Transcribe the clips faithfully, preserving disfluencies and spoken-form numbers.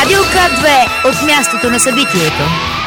Радио К две от мястото на събитието.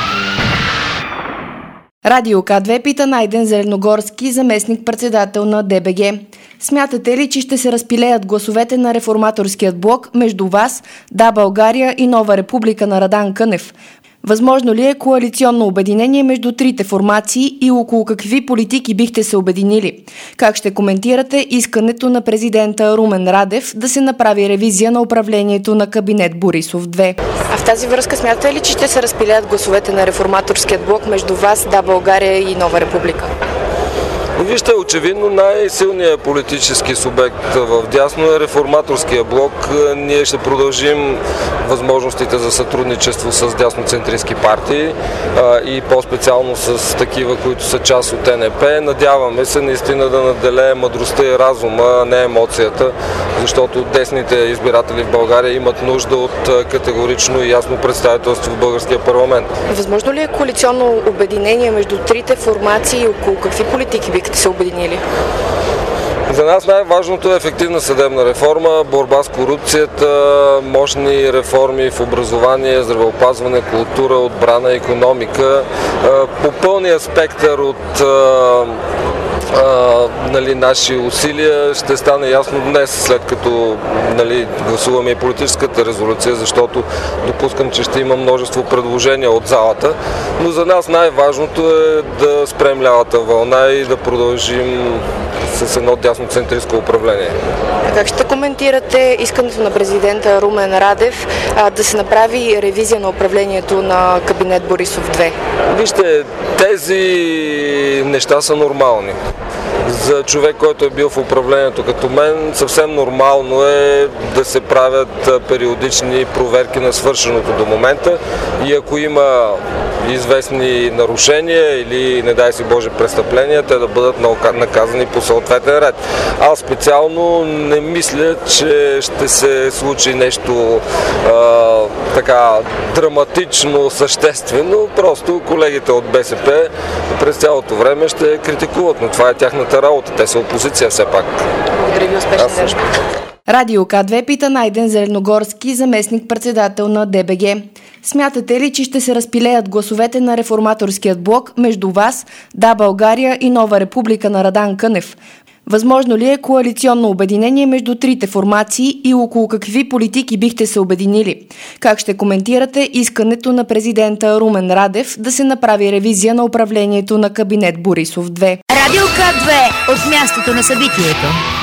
Радио К две пита Найден Зеленогорски, заместник-председател на Д Б Г. Смятате ли, че ще се разпилеят гласовете на реформаторският блок между вас, Да, България и Нова република на Радан Кънев? Възможно ли е коалиционно обединение между трите формации и около какви политики бихте се обединили? Как ще коментирате искането на президента Румен Радев да се направи ревизия на управлението на кабинет Борисов-две? А в тази връзка смятате ли, че ще се разпилеят гласовете на реформаторският блок между вас, Да, България и Нова република? Вижте, очевидно най-силният политически субект в дясно е реформаторския блок. Ние ще продължим възможностите за сътрудничество с дясноцентристски партии и по-специално с такива, които са част от Н П. Надяваме се наистина да наделее мъдростта и разума, а не емоцията, защото десните избиратели в България имат нужда от категорично и ясно представителство в българския парламент. Възможно ли е коалиционно обединение между трите формации и около какви политики бихте се обединили? За нас най-важното е ефективна съдебна реформа, борба с корупцията, мощни реформи в образование, здравеопазване, култура, отбрана, икономика. По пълния спектър от Uh, нали, наши усилия ще стане ясно днес, след като нали, гласуваме и политическата резолюция, защото допускам, че ще има множество предложения от залата, но за нас най-важното е да спрем лявата вълна и да продължим с едно дясноцентристко управление. А как ще коментирате искането на президента Румен Радев а, да се направи ревизия на управлението на кабинет Борисов-две? Вижте, тези неща са нормални. За човек, който е бил в управлението като мен, съвсем нормално е да се правят периодични проверки на свършеното до момента и ако има известни нарушения или, не дай си Боже, престъпления, те да бъдат наказани по съответен ред. Аз специално не мисля, че ще се случи нещо а, така драматично, съществено. Просто колегите от Б С П през цялото време ще критикуват, но това е тяхната работа. Те са опозиция все пак. Благодаря ви, успешен ден. Радио К две пита Найден Зеленогорски, заместник-председател на Д Б Г. Смятате ли, че ще се разпилеят гласовете на реформаторският блок между вас, Да, България и Нова република на Радан Кънев? Възможно ли е коалиционно обединение между трите формации и около какви политики бихте се обединили? Как ще коментирате искането на президента Румен Радев да се направи ревизия на управлението на кабинет Борисов-две? Радио К две от мястото на събитието.